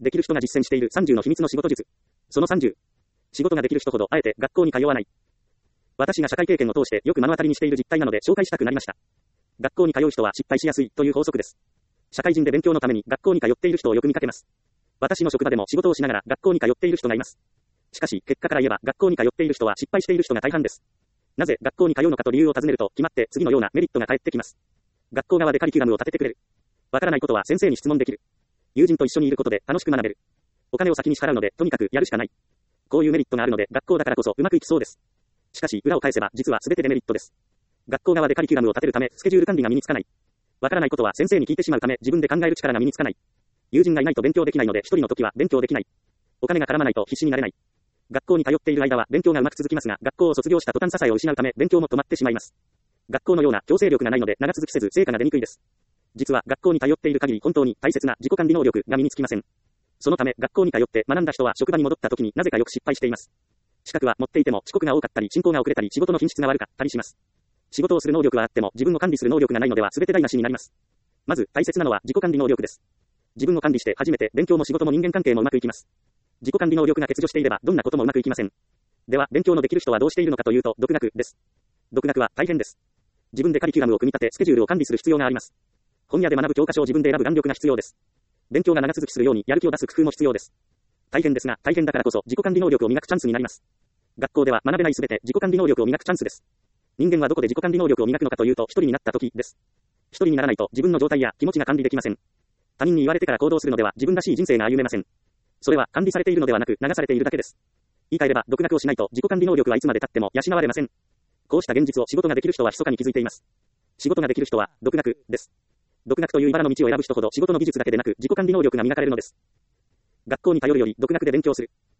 できる人が実践している30の秘密の仕事術。その30。仕事ができる人ほどあえて学校に通わない。私が社会経験を通してよく目の当たりにしている実態なので紹介したくなりました。学校に通う人は失敗しやすいという法則です。社会人で勉強のために学校に通っている人をよく見かけます。私の職場でも仕事をしながら学校に通っている人がいます。しかし、結果から言えば学校に通っている人は失敗している人が大半です。なぜ学校に通うのかと理由を尋ねると決まって次のようなメリットが返ってきます。学校側でカリキュラムを立ててくれる。わからないことは先生に質問できる。友人と一緒にいることで楽しく学べる。お金を先に支払うのでとにかくやるしかない。こういうメリットがあるので学校だからこそうまくいきそうです。しかし裏を返せば実は全てデメリットです。学校側でカリキュラムを立てるためスケジュール管理が身につかない。わからないことは先生に聞いてしまうため自分で考える力が身につかない。友人がいないと勉強できないので一人の時は勉強できない。お金が絡まないと必死になれない。学校に通っている間は勉強がうまく続きますが、学校を卒業した途端支えを失うため勉強も止まってしまいます。学校のような強制力がないので長続きせず成果が出にくいです。実は学校に通っている限り本当に大切な自己管理能力が身につきません。そのため学校に通って学んだ人は職場に戻った時になぜかよく失敗しています。資格は持っていても遅刻が多かったり進行が遅れたり仕事の品質が悪かったりします。仕事をする能力はあっても自分を管理する能力がないのでは全て台無しになります。まず大切なのは自己管理能力です。自分を管理して初めて勉強も仕事も人間関係もうまくいきます。自己管理能力が欠如していればどんなこともうまくいきません。では勉強のできる人はどうしているのかというと独学です。独学は大変です。自分でカリキュラムを組み立てスケジュールを管理する必要があります。本屋で学ぶ教科書を自分で選ぶ眼力が必要です。勉強が長続きするようにやる気を出す工夫も必要です。大変ですが大変だからこそ自己管理能力を磨くチャンスになります。学校では学べないすべて自己管理能力を磨くチャンスです。人間はどこで自己管理能力を磨くのかというと一人になった時です。一人にならないと自分の状態や気持ちが管理できません。他人に言われてから行動するのでは自分らしい人生が歩めません。それは管理されているのではなく流されているだけです。言い換えれば独学をしないと自己管理能力はいつまで経っても養われません。こうした現実を仕事ができる人は密かに気づいています。仕事ができる人は独学です。独学という茨の道を選ぶ人ほど仕事の技術だけでなく自己管理能力が磨かれるのです。学校に頼るより独学で勉強する。